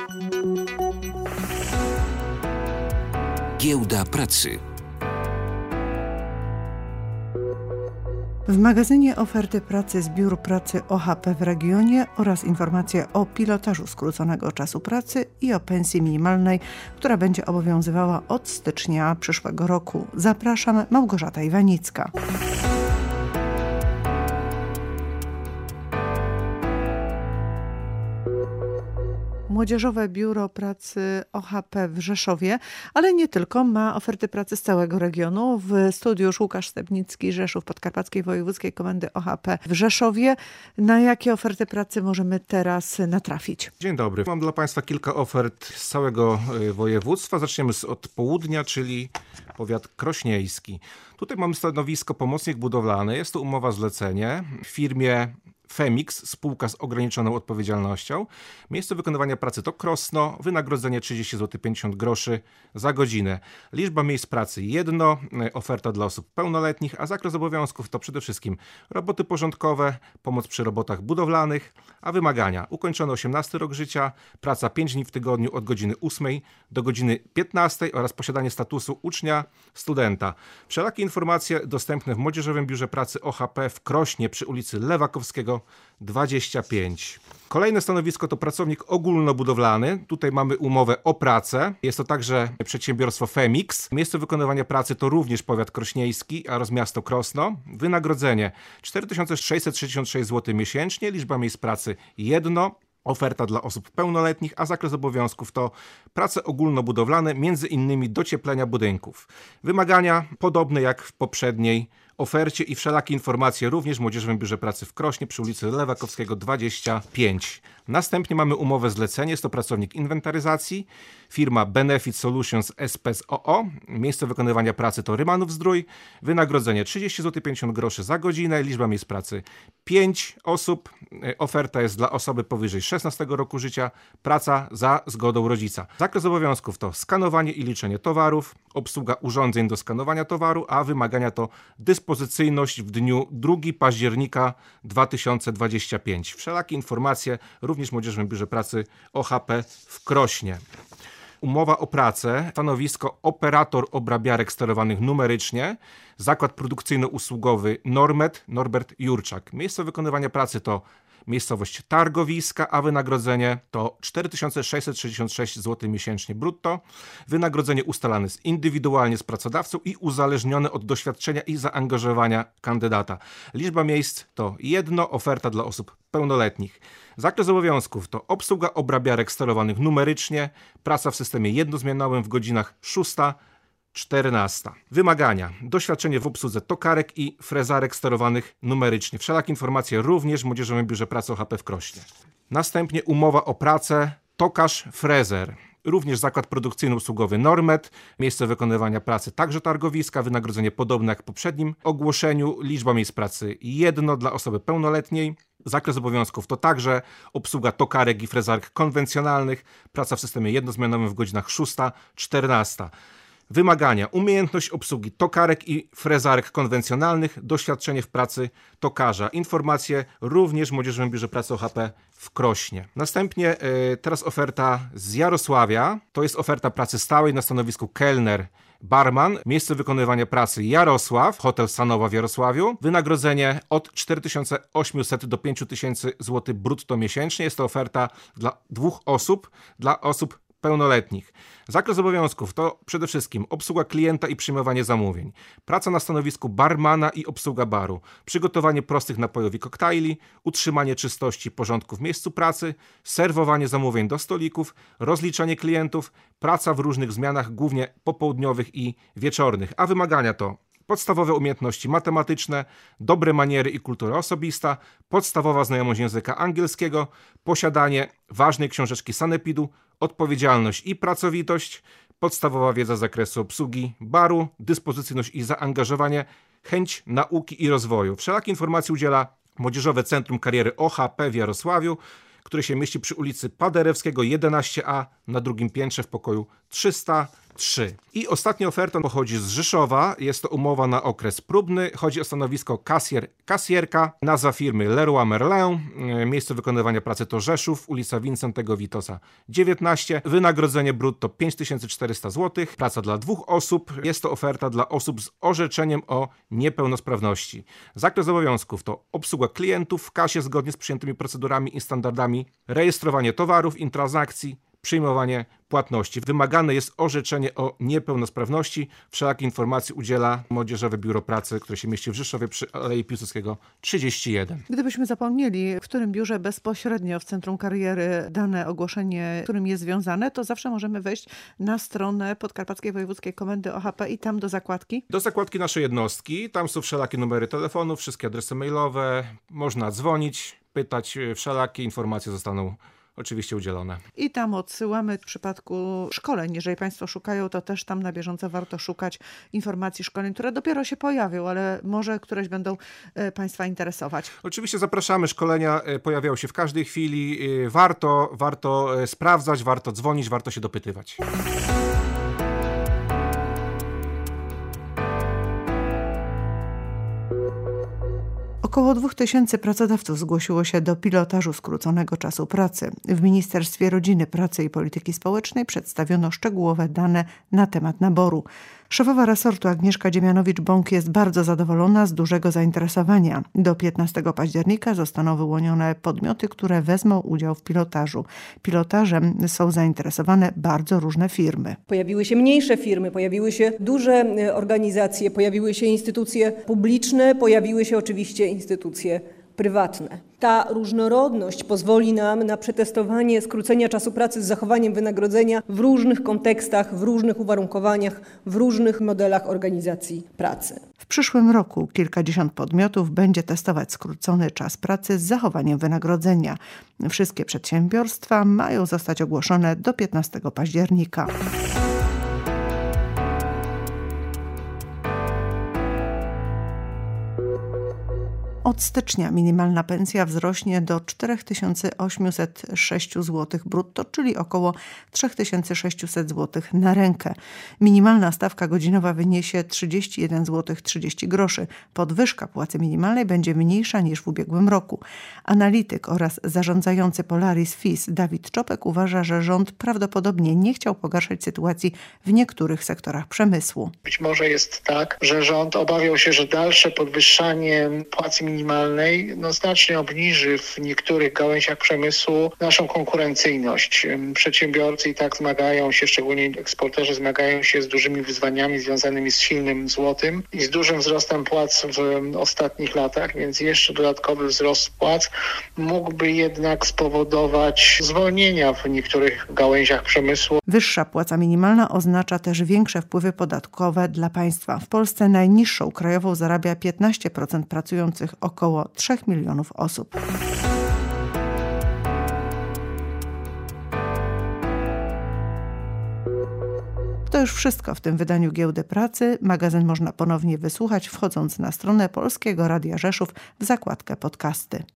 Giełda pracy. W magazynie oferty pracy z biur pracy OHP w regionie oraz informacje o pilotażu skróconego czasu pracy i o pensji minimalnej, która będzie obowiązywała od stycznia przyszłego roku. Zapraszam, Małgorzata Iwanicka. Młodzieżowe Biuro Pracy OHP w Rzeszowie, ale nie tylko, ma oferty pracy z całego regionu. W studiu już Łukasz Stepnicki, Rzeszów, Podkarpackiej Wojewódzkiej Komendy OHP w Rzeszowie. Na jakie oferty pracy możemy teraz natrafić? Dzień dobry. Mam dla Państwa kilka ofert z całego województwa. Zaczniemy od południa, czyli powiat krośnieński. Tutaj mamy stanowisko pomocnik budowlany. Jest to umowa zlecenie w firmie Femix, spółka z ograniczoną odpowiedzialnością. Miejsce wykonywania pracy to Krosno, wynagrodzenie 30 zł 50 groszy za godzinę. Liczba miejsc pracy 1, oferta dla osób pełnoletnich, a zakres obowiązków to przede wszystkim roboty porządkowe, pomoc przy robotach budowlanych, a wymagania: ukończony 18 rok życia, praca 5 dni w tygodniu od godziny 8 do godziny 15 oraz posiadanie statusu ucznia, studenta. Wszelakie informacje dostępne w Młodzieżowym Biurze Pracy OHP w Krośnie przy ulicy Lewakowskiego 25. Kolejne stanowisko to pracownik ogólnobudowlany. Tutaj mamy umowę o pracę. Jest to także przedsiębiorstwo Femix. Miejsce wykonywania pracy to również powiat krośnieński oraz miasto Krosno. Wynagrodzenie 4666 zł miesięcznie. Liczba miejsc pracy 1. Oferta dla osób pełnoletnich, a zakres obowiązków to prace ogólnobudowlane, między innymi docieplenia budynków. Wymagania podobne jak w poprzedniej ofercie i wszelakie informacje również w Młodzieżowym Biurze Pracy w Krośnie przy ulicy Lewakowskiego 25. Następnie mamy umowę zlecenie, jest to pracownik inwentaryzacji, firma Benefit Solutions SPS OO. Miejsce wykonywania pracy to Rymanów-Zdrój, wynagrodzenie 30 zł 50 groszy za godzinę, liczba miejsc pracy 5 osób. Oferta jest dla osoby powyżej 16 roku życia, praca za zgodą rodzica. Zakres obowiązków to skanowanie i liczenie towarów, obsługa urządzeń do skanowania towaru, a wymagania to dyspozycyjność w dniu 2 października 2025. Wszelakie informacje również w Młodzieżowym Biurze Pracy OHP w Krośnie. Umowa o pracę, stanowisko operator obrabiarek sterowanych numerycznie, zakład produkcyjno-usługowy Normet, Norbert Jurczak. Miejsce wykonywania pracy to miejscowość Targowiska, a wynagrodzenie to 4666 zł miesięcznie brutto. Wynagrodzenie ustalane jest indywidualnie z pracodawcą i uzależnione od doświadczenia i zaangażowania kandydata. Liczba miejsc to 1, oferta dla osób pełnoletnich. Zakres obowiązków to obsługa obrabiarek sterowanych numerycznie, praca w systemie jednozmianowym w godzinach 6-14. Wymagania: doświadczenie w obsłudze tokarek i frezarek sterowanych numerycznie. Wszelakie informacje również w Młodzieżowym Biurze Pracy OHP w Krośnie. Następnie umowa o pracę tokarz-frezer. Również zakład produkcyjno-usługowy Normet. Miejsce wykonywania pracy także Targowiska. Wynagrodzenie podobne jak w poprzednim ogłoszeniu. Liczba miejsc pracy 1 dla osoby pełnoletniej. Zakres obowiązków to także obsługa tokarek i frezarek konwencjonalnych. Praca w systemie jednozmianowym w godzinach 6-14. Wymagania: umiejętność obsługi tokarek i frezarek konwencjonalnych, doświadczenie w pracy tokarza. Informacje również w Młodzieżowym Biurze Pracy OHP w Krośnie. Następnie teraz oferta z Jarosławia. To jest oferta pracy stałej na stanowisku kelner, barman. Miejsce wykonywania pracy Jarosław, hotel Sanowa w Jarosławiu. Wynagrodzenie od 4800 do 5000 zł brutto miesięcznie. Jest to oferta dla 2 osób, dla osób pełnoletnich. Zakres obowiązków to przede wszystkim obsługa klienta i przyjmowanie zamówień, praca na stanowisku barmana i obsługa baru, przygotowanie prostych napojów i koktajli, utrzymanie czystości i porządku w miejscu pracy, serwowanie zamówień do stolików, rozliczanie klientów, praca w różnych zmianach, głównie popołudniowych i wieczornych, a wymagania to podstawowe umiejętności matematyczne, dobre maniery i kultura osobista, podstawowa znajomość języka angielskiego, posiadanie ważnej książeczki sanepidu, odpowiedzialność i pracowitość, podstawowa wiedza z zakresu obsługi baru, dyspozycyjność i zaangażowanie, chęć nauki i rozwoju. Wszelakie informacje udziela Młodzieżowe Centrum Kariery OHP w Jarosławiu, które się mieści przy ulicy Paderewskiego 11A na drugim piętrze w pokoju 300 3. I ostatnia oferta pochodzi z Rzeszowa. Jest to umowa na okres próbny. Chodzi o stanowisko kasjerka. Nazwa firmy Leroy Merlin. Miejsce wykonywania pracy to Rzeszów, ulica Wincentego Witosa 19. Wynagrodzenie brutto 5400 zł. Praca dla 2 osób. Jest to oferta dla osób z orzeczeniem o niepełnosprawności. Zakres obowiązków to obsługa klientów w kasie zgodnie z przyjętymi procedurami i standardami, rejestrowanie towarów i transakcji, przyjmowanie płatności. Wymagane jest orzeczenie o niepełnosprawności. Wszelakie informacje udziela Młodzieżowe Biuro Pracy, które się mieści w Rzeszowie przy Alei Piłsudskiego 31. Gdybyśmy zapomnieli, w którym biurze bezpośrednio w centrum kariery dane ogłoszenie, którym jest związane, to zawsze możemy wejść na stronę Podkarpackiej Wojewódzkiej Komendy OHP i tam do zakładki. Do zakładki naszej jednostki. Tam są wszelakie numery telefonów, wszystkie adresy mailowe. Można dzwonić, pytać. Wszelakie informacje zostaną oczywiście udzielone. I tam odsyłamy w przypadku szkoleń. Jeżeli Państwo szukają, to też tam na bieżąco warto szukać informacji szkoleń, które dopiero się pojawią, ale może któreś będą Państwa interesować. Oczywiście zapraszamy. Szkolenia pojawiają się w każdej chwili. Warto sprawdzać, warto dzwonić, warto się dopytywać. Około 2000 pracodawców zgłosiło się do pilotażu skróconego czasu pracy. W Ministerstwie Rodziny, Pracy i Polityki Społecznej przedstawiono szczegółowe dane na temat naboru. Szefowa resortu Agnieszka Dziemianowicz-Bąk jest bardzo zadowolona z dużego zainteresowania. Do 15 października zostaną wyłonione podmioty, które wezmą udział w pilotażu. Pilotażem są zainteresowane bardzo różne firmy. Pojawiły się mniejsze firmy, pojawiły się duże organizacje, pojawiły się instytucje publiczne, pojawiły się oczywiście instytucje prywatne. Ta różnorodność pozwoli nam na przetestowanie skrócenia czasu pracy z zachowaniem wynagrodzenia w różnych kontekstach, w różnych uwarunkowaniach, w różnych modelach organizacji pracy. W przyszłym roku kilkadziesiąt podmiotów będzie testować skrócony czas pracy z zachowaniem wynagrodzenia. Wszystkie przedsiębiorstwa mają zostać ogłoszone do 15 października. Od stycznia minimalna pensja wzrośnie do 4806 zł brutto, czyli około 3600 zł na rękę. Minimalna stawka godzinowa wyniesie 31 zł 30 groszy. Podwyżka płacy minimalnej będzie mniejsza niż w ubiegłym roku. Analityk oraz zarządzający Polaris FIS Dawid Czopek uważa, że rząd prawdopodobnie nie chciał pogarszać sytuacji w niektórych sektorach przemysłu. Być może jest tak, że rząd obawiał się, że dalsze podwyższanie płacy minimalnej znacznie obniży w niektórych gałęziach przemysłu naszą konkurencyjność. Przedsiębiorcy i tak zmagają się, szczególnie eksporterzy zmagają się z dużymi wyzwaniami związanymi z silnym złotym i z dużym wzrostem płac w ostatnich latach, więc jeszcze dodatkowy wzrost płac mógłby jednak spowodować zwolnienia w niektórych gałęziach przemysłu. Wyższa płaca minimalna oznacza też większe wpływy podatkowe dla państwa. W Polsce najniższą krajową zarabia 15% pracujących, około 3 milionów osób. To już wszystko w tym wydaniu Giełdy Pracy. Magazyn można ponownie wysłuchać, wchodząc na stronę Polskiego Radia Rzeszów w zakładkę podcasty.